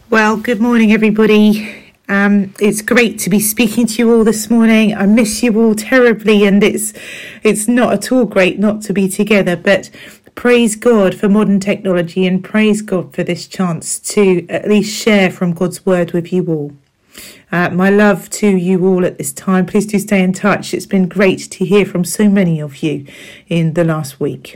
Well, good morning, everybody. It's great to be speaking to you all this morning. I miss you all terribly, and it's not at all great not to be together. But praise God for modern technology, and praise God for this chance to at least share from God's word with you all. My love to you all at this time. Please do stay in touch. It's been great to hear from so many of you in the last week.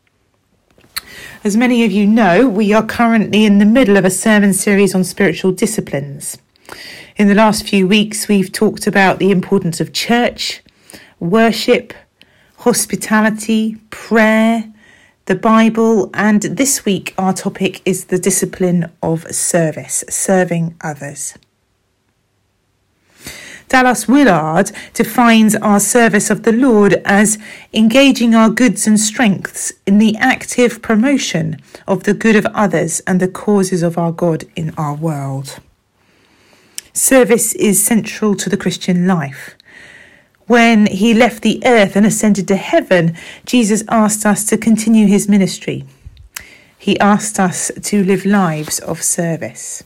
As many of you know, we are currently in the middle of a sermon series on spiritual disciplines. In the last few weeks, we've talked about the importance of church, worship, hospitality, prayer, the Bible, and this week our topic is the discipline of service, serving others. Dallas Willard defines our service of the Lord as engaging our goods and strengths in the active promotion of the good of others and the causes of our God in our world. Service is central to the Christian life. When he left the earth and ascended to heaven, Jesus asked us to continue his ministry. He asked us to live lives of service.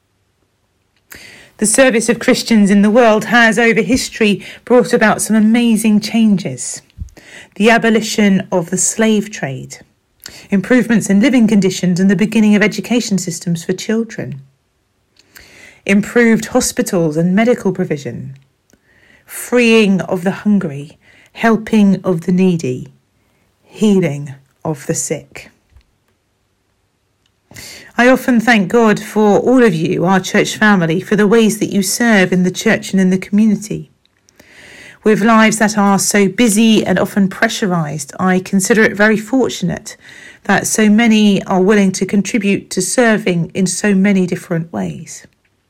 The service of Christians in the world has, over history, brought about some amazing changes. The abolition of the slave trade, improvements in living conditions and the beginning of education systems for children, improved hospitals and medical provision, freeing of the hungry, helping of the needy, healing of the sick. I often thank God for all of you, our church family, for the ways that you serve in the church and in the community. With lives that are so busy and often pressurised, I consider it very fortunate that so many are willing to contribute to serving in so many different ways.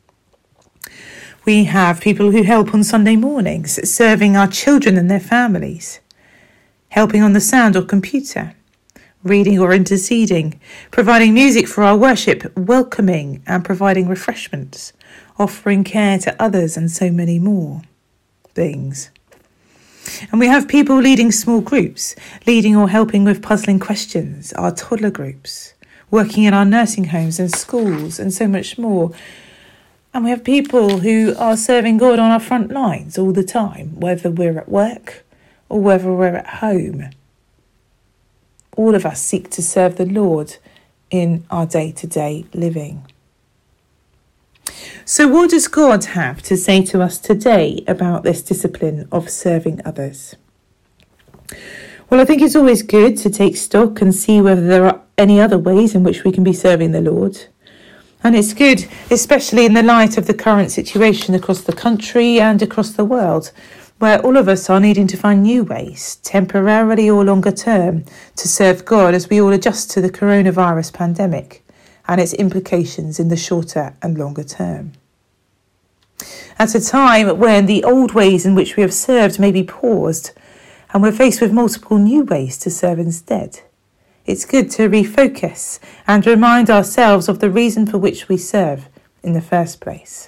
We have people who help on Sunday mornings, serving our children and their families, helping on the sound or computer, reading or interceding, providing music for our worship, welcoming and providing refreshments, offering care to others, and so many more things. And we have people leading small groups, leading or helping with puzzling questions, our toddler groups, working in our nursing homes and schools, and so much more. And we have people who are serving God on our front lines all the time, whether we're at work or whether we're at home. All of us seek to serve the Lord in our day-to-day living. So what does God have to say to us today about this discipline of serving others? Well, I think it's always good to take stock and see whether there are any other ways in which we can be serving the Lord. And it's good, especially in the light of the current situation across the country and across the world, where all of us are needing to find new ways, temporarily or longer term, to serve God as we all adjust to the coronavirus pandemic and its implications in the shorter and longer term. At a time when the old ways in which we have served may be paused and we're faced with multiple new ways to serve instead, it's good to refocus and remind ourselves of the reason for which we serve in the first place.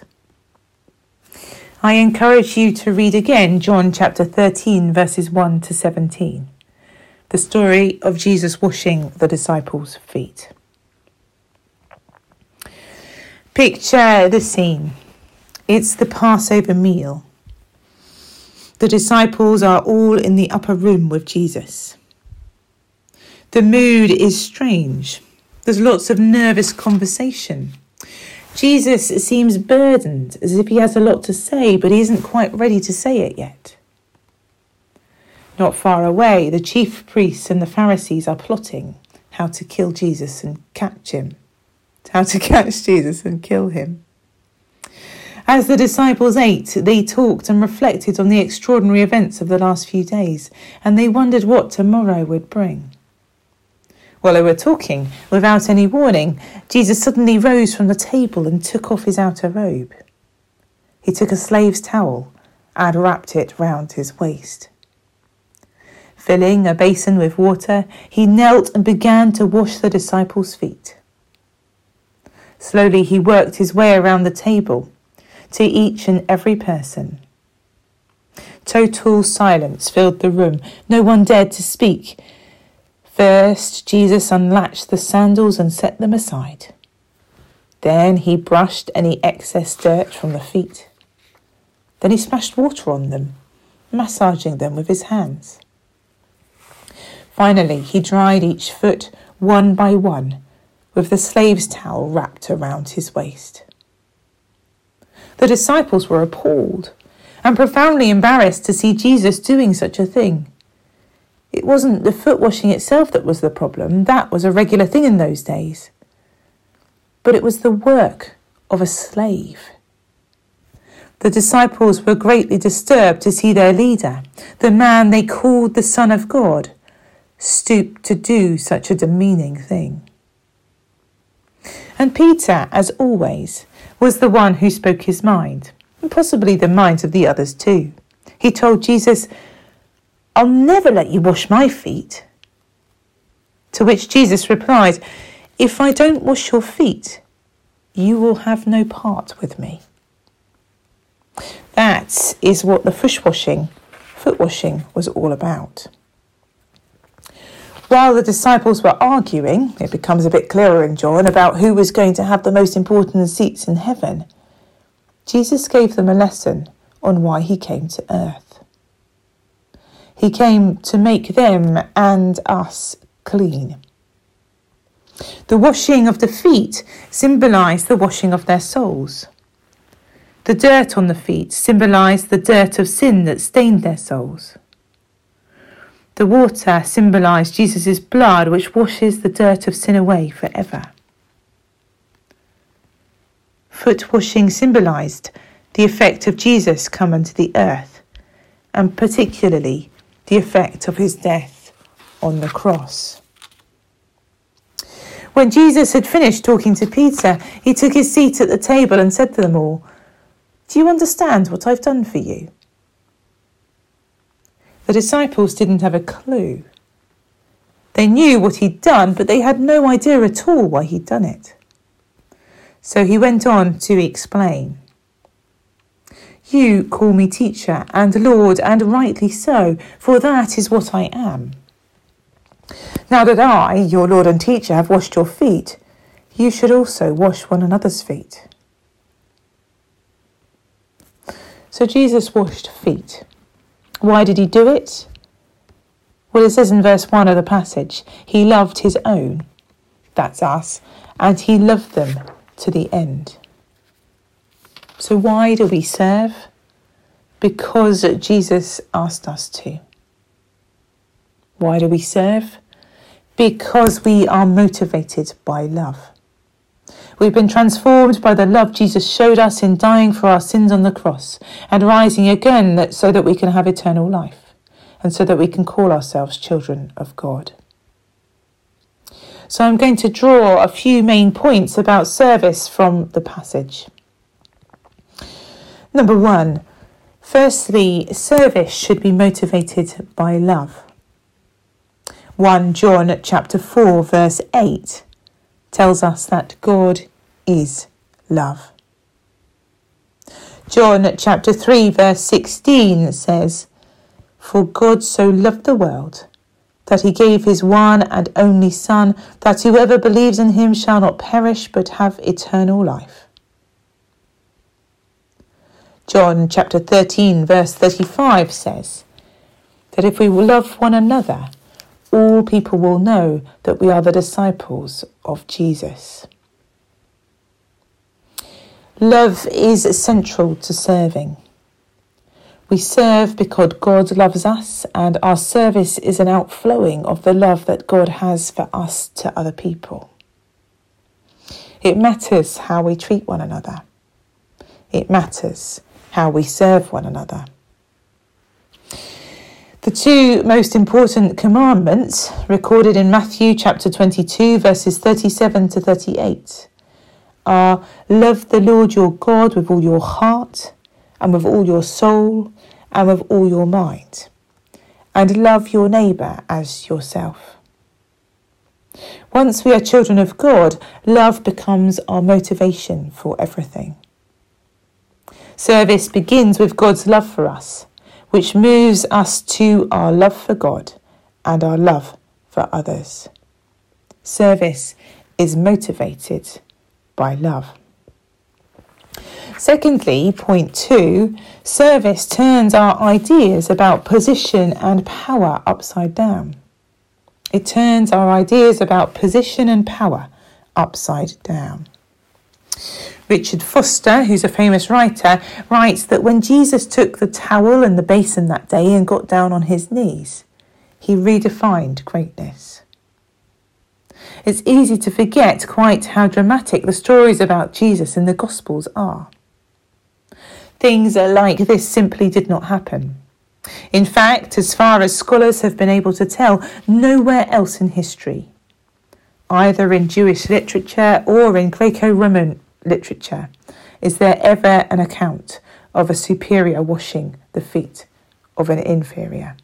I encourage you to read again John chapter 13, verses 1 to 17, the story of Jesus washing the disciples' feet. Picture the scene. It's the Passover meal. The disciples are all in the upper room with Jesus. The mood is strange. There's lots of nervous conversation. Jesus seems burdened, as if he has a lot to say, but he isn't quite ready to say it yet. Not far away, the chief priests and the Pharisees are plotting how to kill Jesus and catch him. How to catch Jesus and kill him. As the disciples ate, they talked and reflected on the extraordinary events of the last few days, and they wondered what tomorrow would bring. While they were talking, without any warning, Jesus suddenly rose from the table and took off his outer robe. He took a slave's towel and wrapped it round his waist. Filling a basin with water, he knelt and began to wash the disciples' feet. Slowly he worked his way around the table to each and every person. Total silence filled the room. No one dared to speak. First, Jesus unlatched the sandals and set them aside. Then he brushed any excess dirt from the feet. Then he splashed water on them, massaging them with his hands. Finally, he dried each foot one by one with the slave's towel wrapped around his waist. The disciples were appalled and profoundly embarrassed to see Jesus doing such a thing. It wasn't the foot washing itself that was the problem. That was a regular thing in those days. But it was the work of a slave. The disciples were greatly disturbed to see their leader, the man they called the Son of God, stoop to do such a demeaning thing. And Peter, as always, was the one who spoke his mind, and possibly the minds of the others too. He told Jesus, "I'll never let you wash my feet." To which Jesus replied, "If I don't wash your feet, you will have no part with me." That is what the foot washing was all about. While the disciples were arguing, it becomes a bit clearer in John about who was going to have the most important seats in heaven. Jesus gave them a lesson on why he came to earth. He came to make them and us clean. The washing of the feet symbolised the washing of their souls. The dirt on the feet symbolised the dirt of sin that stained their souls. The water symbolised Jesus' blood, which washes the dirt of sin away forever. Foot washing symbolised the effect of Jesus come unto the earth, and particularly the effect of his death on the cross. When Jesus had finished talking to Peter, he took his seat at the table and said to them all, "Do you understand what I've done for you?" The disciples didn't have a clue. They knew what he'd done, but they had no idea at all why he'd done it. So he went on to explain. "You call me teacher and Lord, and rightly so, for that is what I am. Now that I, your Lord and teacher, have washed your feet, you should also wash one another's feet." So Jesus washed feet. Why did he do it? Well, it says in verse 1 of the passage, he loved his own, that's us, and he loved them to the end. So why do we serve? Because Jesus asked us to. Why do we serve? Because we are motivated by love. We've been transformed by the love Jesus showed us in dying for our sins on the cross and rising again so that we can have eternal life and so that we can call ourselves children of God. So I'm going to draw a few main points about service from the passage. Number 1, firstly, service should be motivated by love. 1 John chapter 4 verse 8 tells us that God is love. John chapter 3 verse 16 says, "For God so loved the world that he gave his one and only Son, that whoever believes in him shall not perish but have eternal life." John chapter 13 verse 35 says that if we will love one another, all people will know that we are the disciples of Jesus. Love is central to serving. We serve because God loves us, and our service is an outflowing of the love that God has for us to other people. It matters how we treat one another. It matters how we serve one another. The two most important commandments recorded in Matthew chapter 22 verses 37 to 38 are love the Lord your God with all your heart and with all your soul and with all your mind, and love your neighbour as yourself. Once we are children of God, love becomes our motivation for everything. Service begins with God's love for us, which moves us to our love for God and our love for others. Service is motivated by love. Secondly, point 2, service turns our ideas about position and power upside down. It turns our ideas about position and power upside down. Richard Foster, who's a famous writer, writes that when Jesus took the towel and the basin that day and got down on his knees, he redefined greatness. It's easy to forget quite how dramatic the stories about Jesus in the Gospels are. Things like this simply did not happen. In fact, as far as scholars have been able to tell, nowhere else in history, either in Jewish literature or in Greco-Roman literature, is there ever an account of a superior washing the feet of an inferior.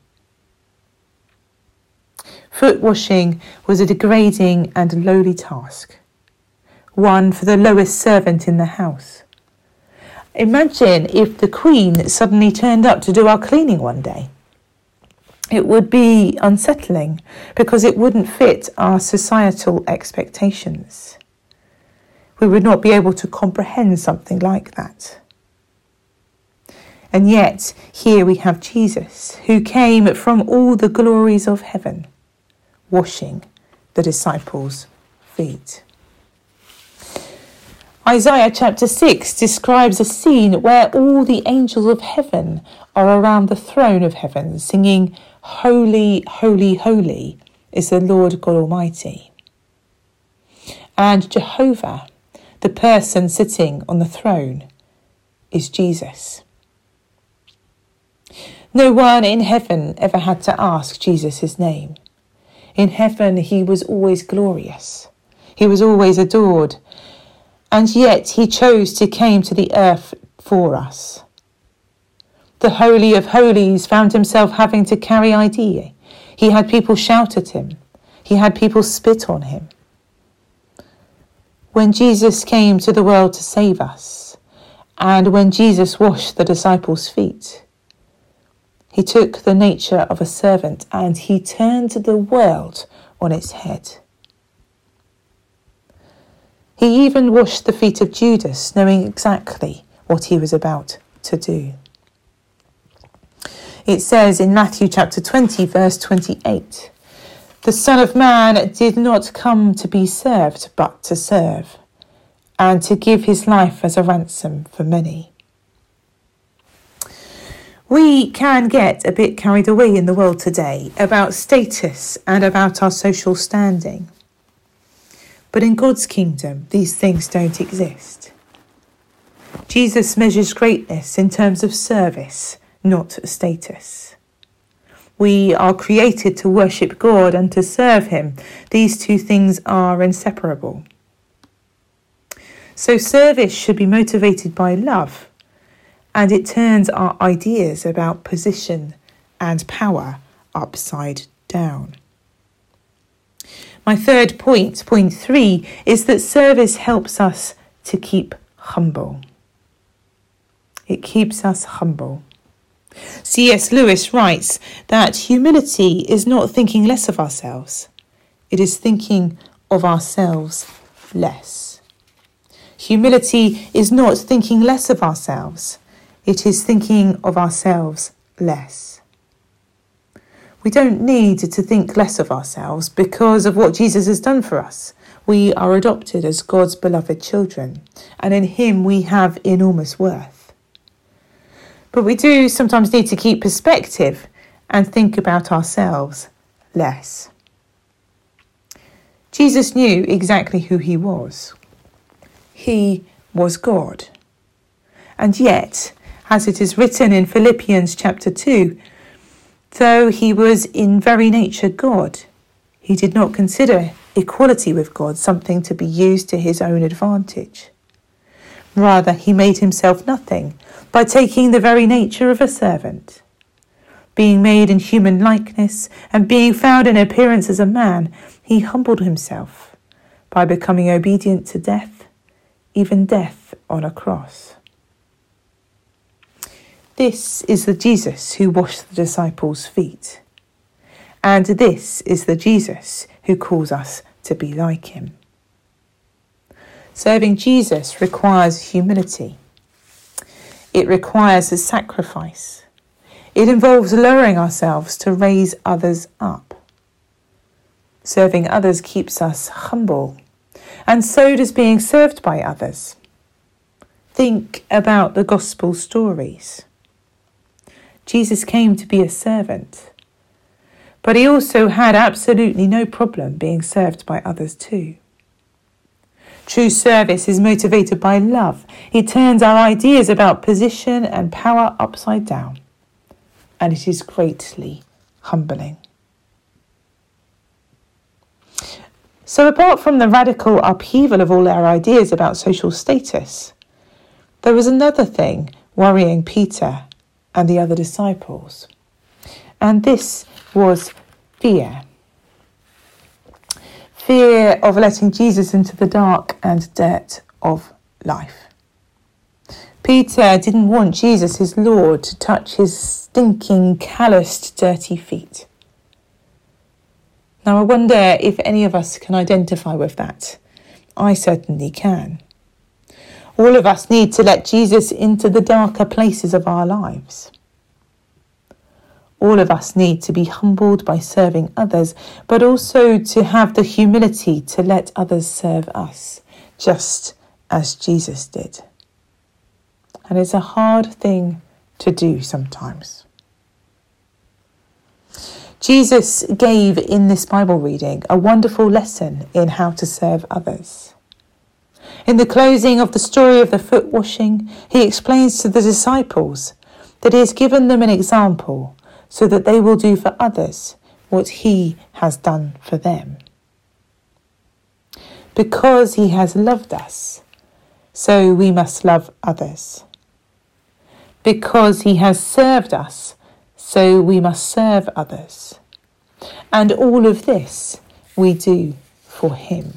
Foot washing was a degrading and lowly task, one for the lowest servant in the house. Imagine if the Queen suddenly turned up to do our cleaning one day. It would be unsettling because it wouldn't fit our societal expectations. We would not be able to comprehend something like that. And yet, here we have Jesus, who came from all the glories of heaven, washing the disciples' feet. Isaiah chapter 6 describes a scene where all the angels of heaven are around the throne of heaven, singing, "Holy, holy, holy is the Lord God Almighty." And Jehovah, the person sitting on the throne, is Jesus. No one in heaven ever had to ask Jesus his name. In heaven, he was always glorious. He was always adored. And yet he chose to come to the earth for us. The Holy of Holies found himself having to carry ID. He had people shout at him. He had people spit on him. When Jesus came to the world to save us, and when Jesus washed the disciples' feet, he took the nature of a servant and he turned the world on its head. He even washed the feet of Judas, knowing exactly what he was about to do. It says in Matthew chapter 20, verse 28, "The Son of Man did not come to be served, but to serve, and to give his life as a ransom for many." We can get a bit carried away in the world today about status and about our social standing. But in God's kingdom, these things don't exist. Jesus measures greatness in terms of service, not status. We are created to worship God and to serve him. These two things are inseparable. So service should be motivated by love, and it turns our ideas about position and power upside down. My third point, point 3, is that service helps us to keep humble. It keeps us humble. C.S. Lewis writes that humility is not thinking less of ourselves. It is thinking of ourselves less. Humility is not thinking less of ourselves. It is thinking of ourselves less. We don't need to think less of ourselves because of what Jesus has done for us. We are adopted as God's beloved children, and in him we have enormous worth. But we do sometimes need to keep perspective and think about ourselves less. Jesus knew exactly who he was. He was God. And yet, as it is written in Philippians chapter 2, though he was in very nature God, he did not consider equality with God something to be used to his own advantage. Rather, he made himself nothing by taking the very nature of a servant. Being made in human likeness and being found in appearance as a man, he humbled himself by becoming obedient to death, even death on a cross. This is the Jesus who washed the disciples' feet. And this is the Jesus who calls us to be like him. Serving Jesus requires humility. It requires a sacrifice. It involves lowering ourselves to raise others up. Serving others keeps us humble, and so does being served by others. Think about the gospel stories. Jesus came to be a servant, but he also had absolutely no problem being served by others too. True service is motivated by love. It turns our ideas about position and power upside down, and it is greatly humbling. So apart from the radical upheaval of all our ideas about social status, there was another thing worrying Peter and the other disciples, and this was fear. Fear of letting Jesus into the dark and dirt of life. Peter didn't want Jesus, his Lord, to touch his stinking, calloused, dirty feet. Now I wonder if any of us can identify with that. I certainly can. All of us need to let Jesus into the darker places of our lives. All of us need to be humbled by serving others, but also to have the humility to let others serve us, just as Jesus did. And it's a hard thing to do sometimes. Jesus gave in this Bible reading a wonderful lesson in how to serve others. In the closing of the story of the foot washing, he explains to the disciples that he has given them an example so that they will do for others what he has done for them. Because he has loved us, so we must love others. Because he has served us, so we must serve others. And all of this we do for him.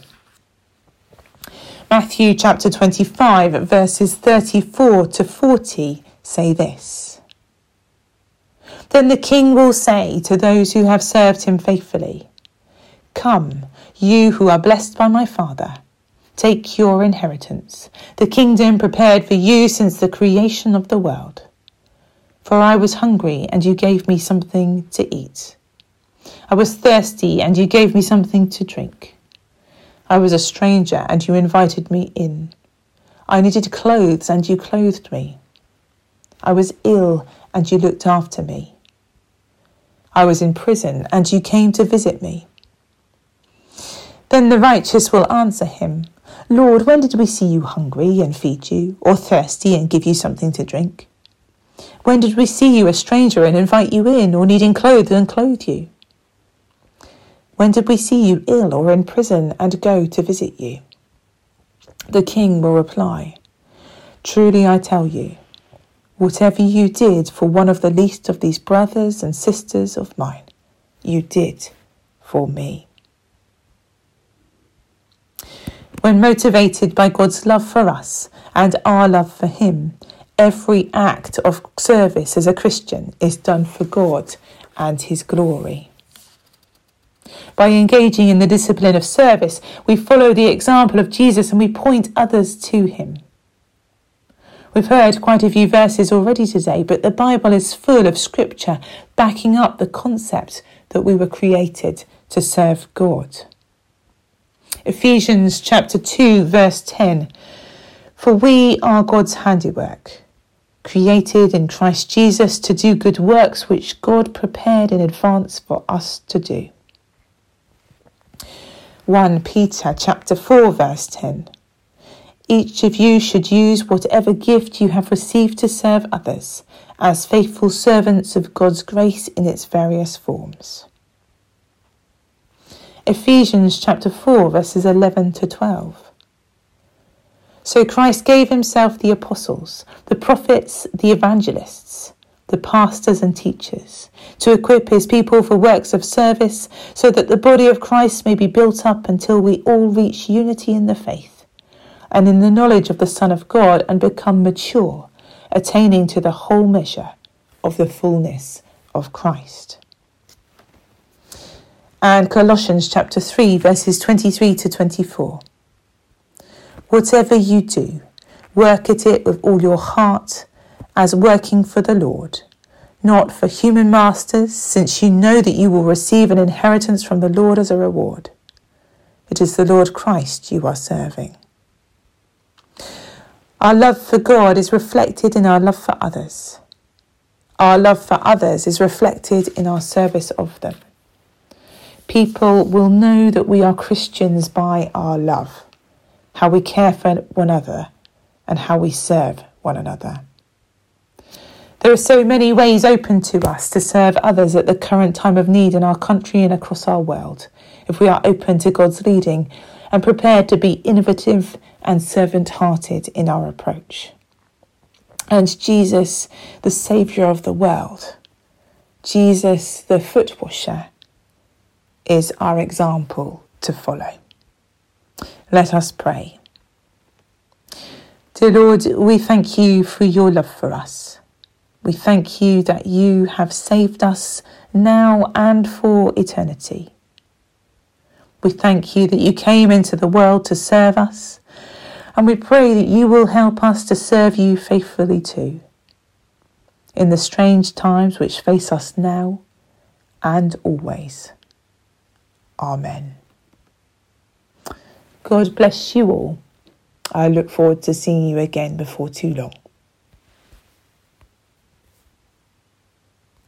Matthew chapter 25 verses 34 to 40 say this. Then the king will say to those who have served him faithfully, "Come, you who are blessed by my Father, take your inheritance, the kingdom prepared for you since the creation of the world. For I was hungry, and you gave me something to eat. I was thirsty, and you gave me something to drink. I was a stranger, and you invited me in. I needed clothes, and you clothed me. I was ill, and you looked after me. I was in prison, and you came to visit me." Then the righteous will answer him, "Lord, when did we see you hungry and feed you, or thirsty and give you something to drink? When did we see you a stranger and invite you in, or needing clothes and clothe you? When did we see you ill or in prison and go to visit you?" The king will reply, "Truly I tell you, whatever you did for one of the least of these brothers and sisters of mine, you did for me." When motivated by God's love for us and our love for him, every act of service as a Christian is done for God and his glory. By engaging in the discipline of service, we follow the example of Jesus and we point others to him. We've heard quite a few verses already today, but the Bible is full of scripture backing up the concept that we were created to serve God. Ephesians chapter 2 verse 10, "For we are God's handiwork, created in Christ Jesus to do good works which God prepared in advance for us to do." 1 Peter chapter 4 verse 10, "Each of you should use whatever gift you have received to serve others as faithful servants of God's grace in its various forms." Ephesians chapter 4 verses 11 to 12. "So Christ gave himself the apostles, the prophets, the evangelists, the pastors and teachers, to equip his people for works of service, so that the body of Christ may be built up until we all reach unity in the faith and in the knowledge of the Son of God and become mature, attaining to the whole measure of the fullness of Christ." And Colossians chapter 3 verses 23 to 24. Whatever you do, work at it with all your heart, as working for the Lord, not for human masters, since you know that you will receive an inheritance from the Lord as a reward. It is the Lord Christ you are serving. Our love for God is reflected in our love for others. Our love for others is reflected in our service of them. People will know that we are Christians by our love, how we care for one another, and how we serve one another. There are so many ways open to us to serve others at the current time of need in our country and across our world, if we are open to God's leading and prepared to be innovative and servant-hearted in our approach. And Jesus, the Saviour of the world, Jesus, the foot washer, is our example to follow. Let us pray. Dear Lord, we thank you for your love for us. We thank you that you have saved us now and for eternity. We thank you that you came into the world to serve us, and we pray that you will help us to serve you faithfully too, in the strange times which face us now and always. Amen. God bless you all. I look forward to seeing you again before too long.